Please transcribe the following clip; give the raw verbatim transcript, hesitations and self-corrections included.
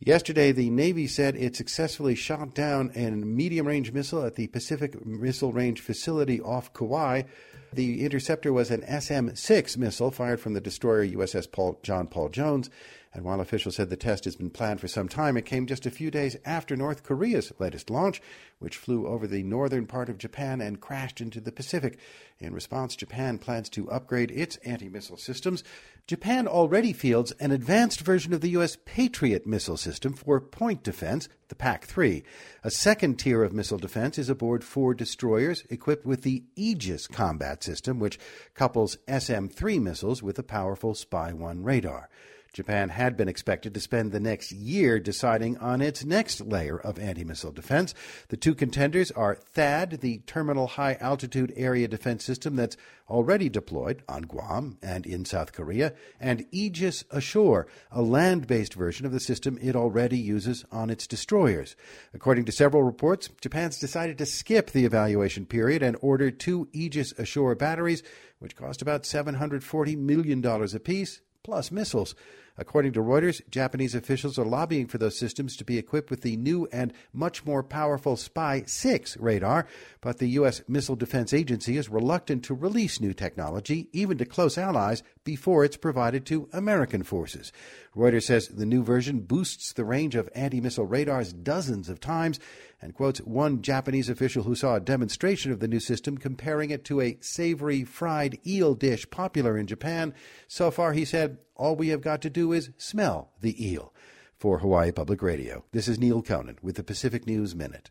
Yesterday, the Navy said it successfully shot down a medium-range missile at the Pacific Missile Range facility off Kauai. The interceptor was an S M six missile fired from the destroyer U S S Paul, John Paul Jones. And while officials said the test has been planned for some time, it came just a few days after North Korea's latest launch, which flew over the northern part of Japan and crashed into the Pacific. In response, Japan plans to upgrade its anti-missile systems. Japan already fields an advanced version of the U S Patriot missile system for point defense, the P A C three. A second tier of missile defense is aboard four destroyers equipped with the Aegis combat system, which couples S M three missiles with a powerful Spy one radar. Japan had been expected to spend the next year deciding on its next layer of anti-missile defense. The two contenders are THAAD, the Terminal High Altitude Area Defense System that's already deployed on Guam and in South Korea, and Aegis Ashore, a land-based version of the system it already uses on its destroyers. According to several reports, Japan's decided to skip the evaluation period and order two Aegis Ashore batteries, which cost about seven hundred forty million dollars apiece, plus missiles. According to Reuters, Japanese officials are lobbying for those systems to be equipped with the new and much more powerful Spy six radar, but the U S Missile Defense Agency is reluctant to release new technology, even to close allies, before it's provided to American forces. Reuters says the new version boosts the range of anti-missile radars dozens of times and quotes one Japanese official who saw a demonstration of the new system comparing it to a savory fried eel dish popular in Japan. So far, he said, all we have got to do is smell the eel. For Hawaii Public Radio, this is Neil Conan with the Pacific News Minute.